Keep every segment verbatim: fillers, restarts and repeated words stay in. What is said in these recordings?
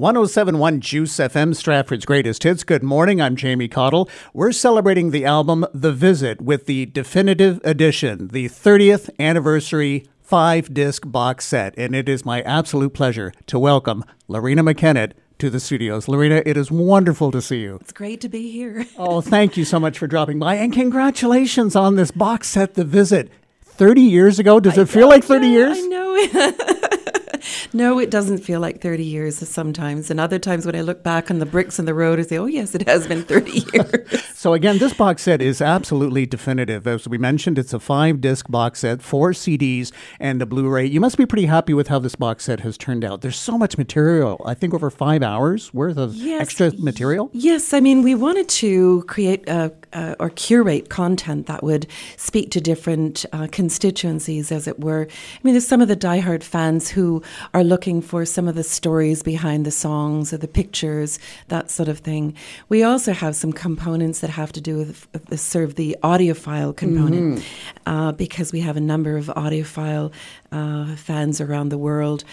one oh seven point one Juice F M, Stratford's greatest hits. Good morning, I'm Jamie Cottle. We're celebrating the album The Visit with the definitive edition, the thirtieth anniversary five-disc box set. And it is my absolute pleasure to welcome Loreena McKennitt to the studios. Loreena, it is wonderful to see you. It's great to be here. Oh, thank you so much for dropping by. And congratulations on this box set, The Visit. thirty years ago? Does it I feel like thirty years? I know. No, it doesn't feel like thirty years sometimes. And other times when I look back on the bricks in the road, I say, oh, yes, it has been thirty years. So again, this box set is absolutely definitive. As we mentioned, it's a five-disc box set, four C Ds, and a Blu-ray. You must be pretty happy with how this box set has turned out. There's so much material. I think over five hours worth of yes. extra material. Yes. I mean, we wanted to create a, uh, or curate content that would speak to different uh, constituencies, as it were. I mean, there's some of the diehard fans who are looking for some of the stories behind the songs or the pictures, that sort of thing. We also have some components that have to do with uh, serve the audiophile component, mm. uh, because we have a number of audiophile uh, fans around the world.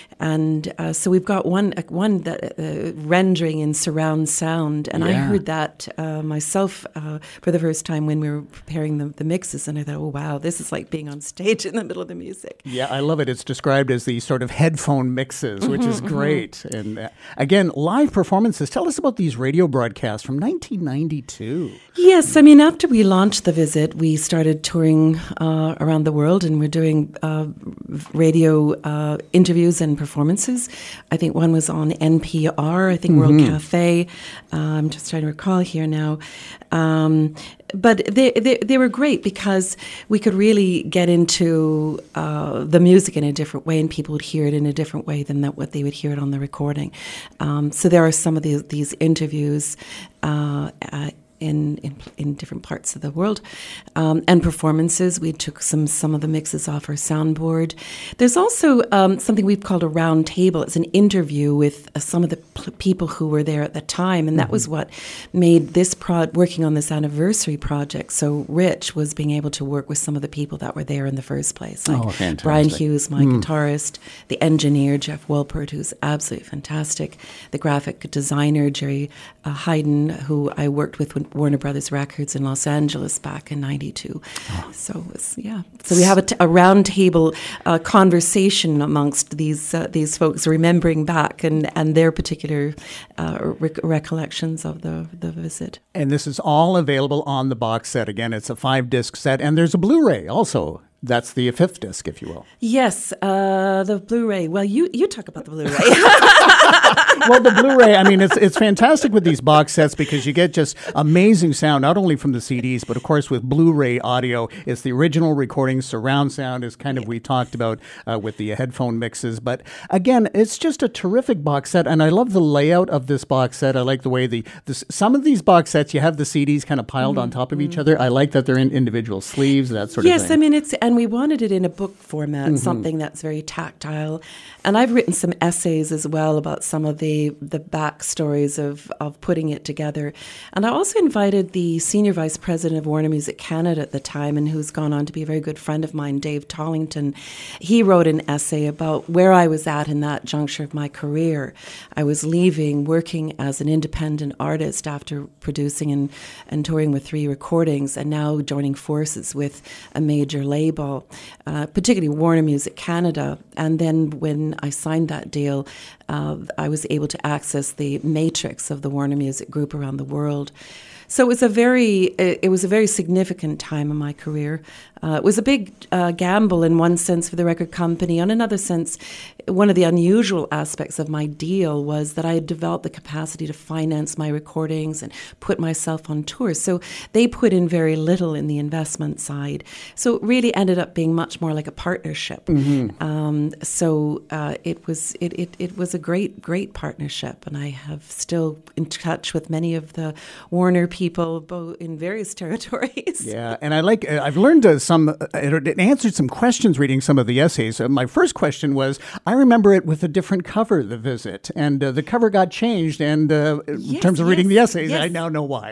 And uh, so we've got one uh, one that, uh, rendering in surround sound, and yeah. I heard that uh, myself uh, for the first time when we were preparing the, the mixes, and I thought, oh wow, this is like being on stage in the middle of the music. Yeah, I love it. It's described as the sort of headphone mixes, which mm-hmm, is great. Mm-hmm. And uh, again, live performances. Tell us about these radio broadcasts from nineteen ninety-two. Yes, I mean, after we launched The Visit, we started touring uh, around the world, and we're doing uh, radio uh, interviews and performances. I think one was on N P R, I think mm-hmm. World Cafe. Uh, I'm just trying to recall here now. Um, but they, they they were great because we could really get into uh, the music in a different way, and people would hear it in a different way than that what they would hear it on the recording. Um, so there are some of these, these interviews uh, uh, In, in in different parts of the world, um, and performances. We took some some of the mixes off our soundboard. There's also um, something we've called a round table. It's an interview with uh, some of the p- people who were there at the time, and that mm-hmm. was what made this pro- working on this anniversary project so rich, was being able to work with some of the people that were there in the first place, like oh, fantastic. Brian Hughes, my mm. guitarist, the engineer Jeff Wolpert, who's absolutely fantastic, the graphic designer Jerry uh, Hayden, who I worked with when Warner Brothers Records in Los Angeles back in ninety-two. Oh. So it was, yeah. So we have a, t- a round table uh, conversation amongst these uh, these folks, remembering back and, and their particular uh, re- recollections of the, the visit. And this is all available on the box set. Again, it's a five-disc set, and there's a Blu-ray also. That's the fifth disc, if you will. Yes, uh, the Blu-ray. Well, you, you talk about the Blu-ray. Well, the Blu-ray, I mean, it's it's fantastic with these box sets because you get just amazing sound, not only from the C Ds, but of course with Blu-ray audio. It's the original recording. Surround sound is kind of, we talked about uh, with the headphone mixes. But again, it's just a terrific box set, and I love the layout of this box set. I like the way the, the some of these box sets, you have the C Ds kind of piled mm-hmm. on top of each other. I like that they're in individual sleeves, that sort yes, of thing. Yes, I mean, it's... And we wanted it in a book format, mm-hmm. something that's very tactile. And I've written some essays as well about some of the, the backstories of, of putting it together. And I also invited the senior vice president of Warner Music Canada at the time, and who's gone on to be a very good friend of mine, Dave Tollington. He wrote an essay about where I was at in that juncture of my career. I was leaving, working as an independent artist after producing and, and touring with three recordings, and now joining forces with a major label. Uh, particularly Warner Music Canada. And then when I signed that deal, uh, I was able to access the matrix of the Warner Music Group around the world. So it was a very, it was a very significant time in my career. Uh, it was a big uh, gamble in one sense for the record company. On another sense, one of the unusual aspects of my deal was that I had developed the capacity to finance my recordings and put myself on tour. So they put in very little in the investment side. So it really ended up being much more like a partnership. Mm-hmm. Um, so uh, it was it, it it was a great great partnership, and I have still in touch with many of the Warner people, both in various territories. Yeah, and I like I've learned uh, some uh, it answered some questions reading some of the essays. Uh, my first question was, I remember it with a different cover, The Visit, and uh, the cover got changed. And uh, in yes, terms of yes, reading the essays, yes. I now know why.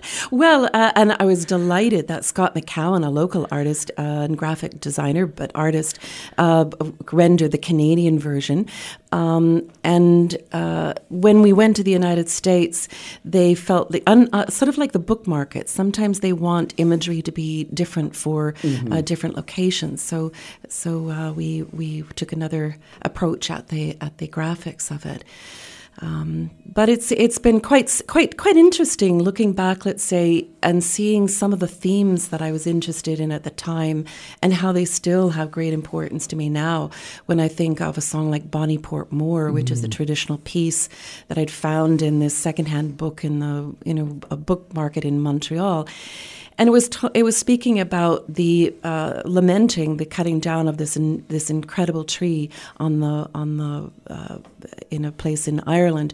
Well, uh, and I was delighted that Scott McCowan, a local artist uh, and graphic designer, but artist, uh, rendered the Canadian version. Um, and uh, when we went to the United States, they felt the un, uh, sort of like the book market. Sometimes they want imagery to be different for mm-hmm. uh, different locations. So, so uh, we we took another approach at the at the graphics of it. Um, but it's it's been quite quite quite interesting looking back, let's say, and seeing some of the themes that I was interested in at the time and how they still have great importance to me now. When I think of a song like Bonnie Portmore, which mm. is a traditional piece that I'd found in this secondhand book in the you know a book market in Montreal. And it was t- it was speaking about the uh, lamenting the cutting down of this in, this incredible tree on the on the uh, in a place in Ireland,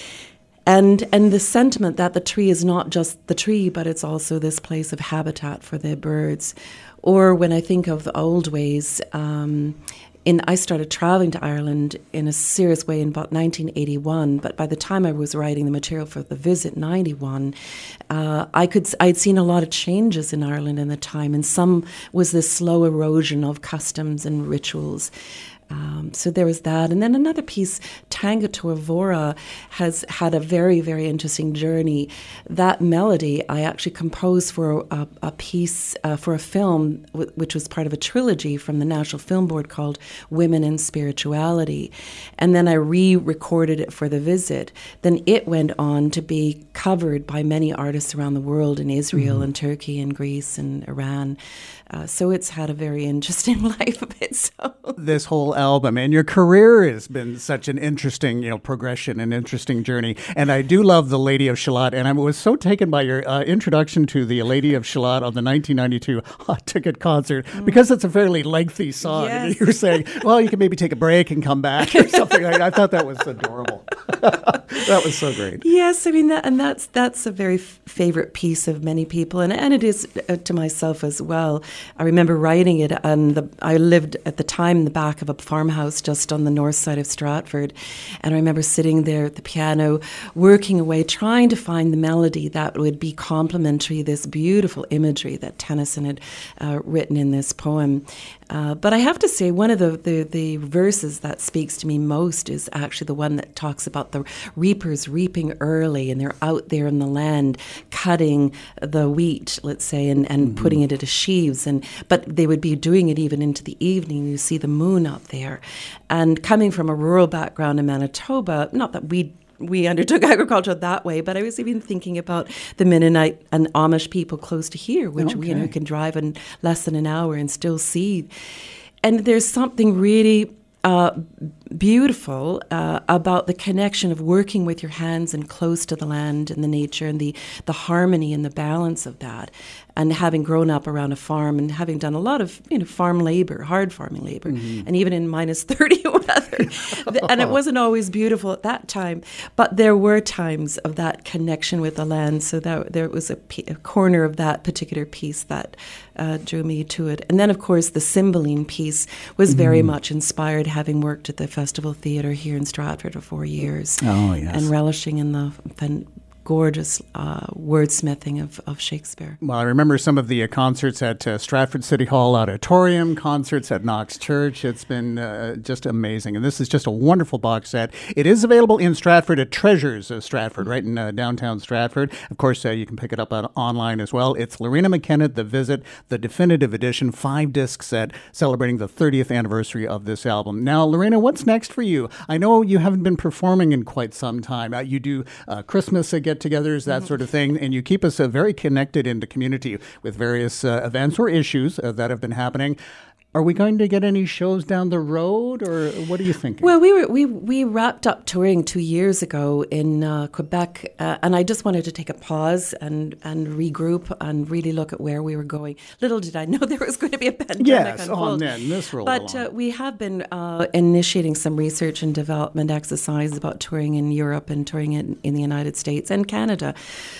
and and the sentiment that the tree is not just the tree, but it's also this place of habitat for the birds. Or when I think of the old ways. Um, In, I started traveling to Ireland in a serious way in about nineteen eighty-one, but by the time I was writing the material for The Visit, ninety-one, uh, I could, I'd seen a lot of changes in Ireland in the time, and some was this slow erosion of customs and rituals. Um, so there was that. And then another piece, Tanga Tuavora, has had a very, very interesting journey. That melody I actually composed for a, a piece, uh, for a film, w- which was part of a trilogy from the National Film Board called Women in Spirituality. And then I re-recorded it for The Visit. Then it went on to be covered by many artists around the world in Israel mm-hmm. and Turkey and Greece and Iran. Uh, so it's had a very interesting life of its own. This whole album and your career has been such an interesting, you know, progression and interesting journey. And I do love The Lady of Shalott. And I was so taken by your uh, introduction to The Lady of Shalott on the nineteen ninety-two Hot Ticket concert mm. because it's a fairly lengthy song. Yes. And you were saying, well, you can maybe take a break and come back or something like that. I thought that was adorable. That was so great. Yes, I mean, that, and that's that's a very f- favorite piece of many people. And, and it is uh, to myself as well. I remember writing it, and the, I lived at the time in the back of a farmhouse just on the north side of Stratford. And I remember sitting there at the piano, working away, trying to find the melody that would be complementary, this beautiful imagery that Tennyson had uh, written in this poem. Uh, but I have to say, one of the, the, the verses that speaks to me most is actually the one that talks about the reapers reaping early, and they're out there in the land cutting the wheat, let's say, and, and mm-hmm. putting it into sheaves. And but they would be doing it even into the evening. You see the moon up there. And coming from a rural background in Manitoba, not that we we undertook agriculture that way, but I was even thinking about the Mennonite and Amish people close to here, which okay. we you know can drive in less than an hour and still see. And there's something really uh, beautiful uh, about the connection of working with your hands and close to the land and the nature and the, the harmony and the balance of that. And having grown up around a farm and having done a lot of you know farm labor, hard farming labor, mm-hmm. and even in minus thirty weather, and it wasn't always beautiful at that time, but there were times of that connection with the land. So that there was a, p- a corner of that particular piece that uh, drew me to it. And then, of course, the Cymbeline piece was mm-hmm. very much inspired, having worked at the Festival Theatre here in Stratford for four years, oh, yes. and relishing in the fan- gorgeous uh, wordsmithing of, of Shakespeare. Well, I remember some of the uh, concerts at uh, Stratford City Hall Auditorium, concerts at Knox Church. It's been uh, just amazing. And this is just a wonderful box set. It is available in Stratford at Treasures of Stratford, right in uh, downtown Stratford. Of course, uh, you can pick it up on, online as well. It's Loreena McKenna, The Visit, the definitive edition, five-disc set, celebrating the thirtieth anniversary of this album. Now, Loreena, what's next for you? I know you haven't been performing in quite some time. Uh, you do uh, Christmas again, get-togethers, that mm-hmm. sort of thing, and you keep us uh, very connected in the community with various uh, events or issues uh, that have been happening. Are we going to get any shows down the road, or what are you thinking? Well, we were we we wrapped up touring two years ago in uh, Quebec, uh, and I just wanted to take a pause and, and regroup and really look at where we were going. Little did I know there was going to be a pandemic yes, unfold. Oh, man, this rolled But uh, we have been uh, initiating some research and development exercises about touring in Europe and touring in, in the United States and Canada.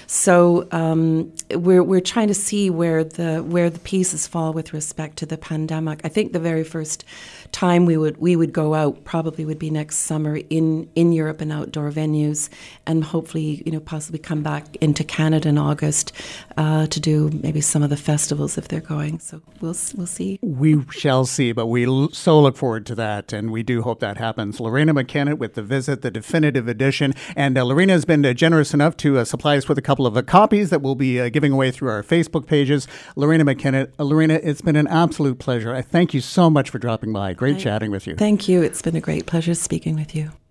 So um, we're we're trying to see where the where the pieces fall with respect to the pandemic. I think the very first time we would we would go out probably would be next summer in, in Europe and outdoor venues, and hopefully, you know, possibly come back into Canada in August uh, to do maybe some of the festivals if they're going. So we'll we'll see. We shall see, but we l- so look forward to that, and we do hope that happens. Lorena McKennitt with The Visit, the definitive edition, and uh, Lorena has been uh, generous enough to uh, supply us with a couple of uh, copies that we'll be uh, giving away through our Facebook pages. Lorena McKennitt, uh, Lorena, it's been an absolute pleasure. I thank you so much for dropping by. Great I, chatting with you. Thank you. It's been a great pleasure speaking with you.